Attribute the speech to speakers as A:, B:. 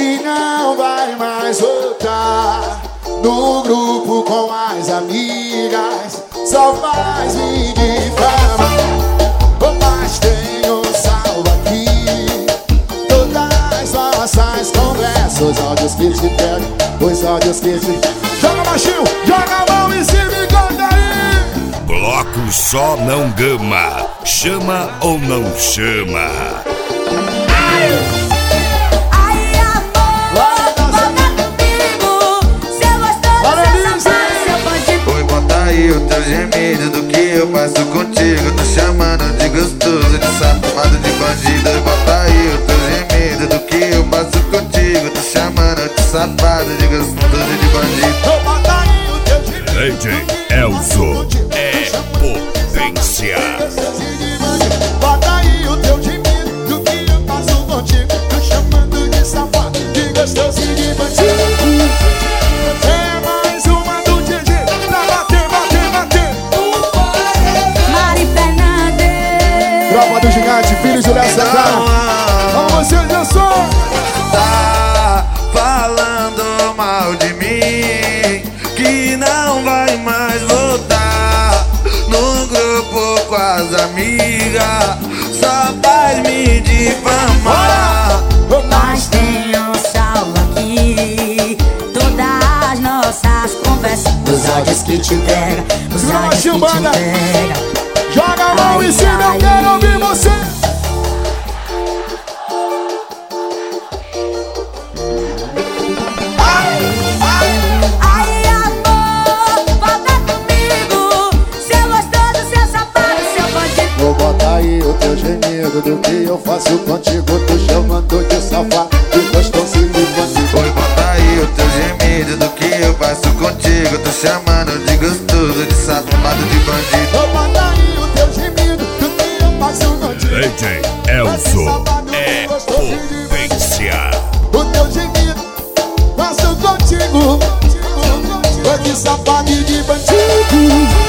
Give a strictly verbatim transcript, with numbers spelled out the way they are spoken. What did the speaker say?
A: que não vai mais voltar no grupo com as amigas, só faz me difamar. Mas tenho salvo aqui todas nossas conversas, os áudios que te pegam, os áudios que te... Joga baixinho, joga a mão em cima e canta aí.
B: Bloco Só Não Gama, chama ou não chama?
C: Ai!
D: O teu gemido do que eu faço contigo, tô chamando de gostoso, de safado, de bandido. Bota aí o teu gemido do que eu faço contigo, tô chamando de safado, de gostoso, de bandido.
A: Bota aí o teu gemido
B: D J Elzo é potência.
A: Bota aí o teu gemido do que eu faço contigo, tô chamando de safado, de gostoso e de bandido. Tropa do Gigante, filhos de Léo Santana. Vamos vocês, eu sou.
D: Tá falando mal de mim, que não vai mais voltar no grupo com as amigas, só faz me difamar.
C: Mas tenho salvo aqui todas as nossas conversas, os áudios que te pega, os áudios que te pega.
A: Joga a mão em cima, eu quero ouvir você.
C: Ai, ai, ai, amor, volta comigo, seu gostoso, seu safado, seu bandido.
A: Vou botar aí o teu gemido do que eu faço contigo, tô chamando de safado, de gostoso e de bandido.
D: Vou botar aí o teu gemido do que eu faço contigo, tô chamando de gostoso, de safado, de bandido.
A: Vou botar aí o teu gemido do que eu faço contigo,
B: D J Elzo é potência.
A: o teu gemido faço contigo, tô de safado e de bandido.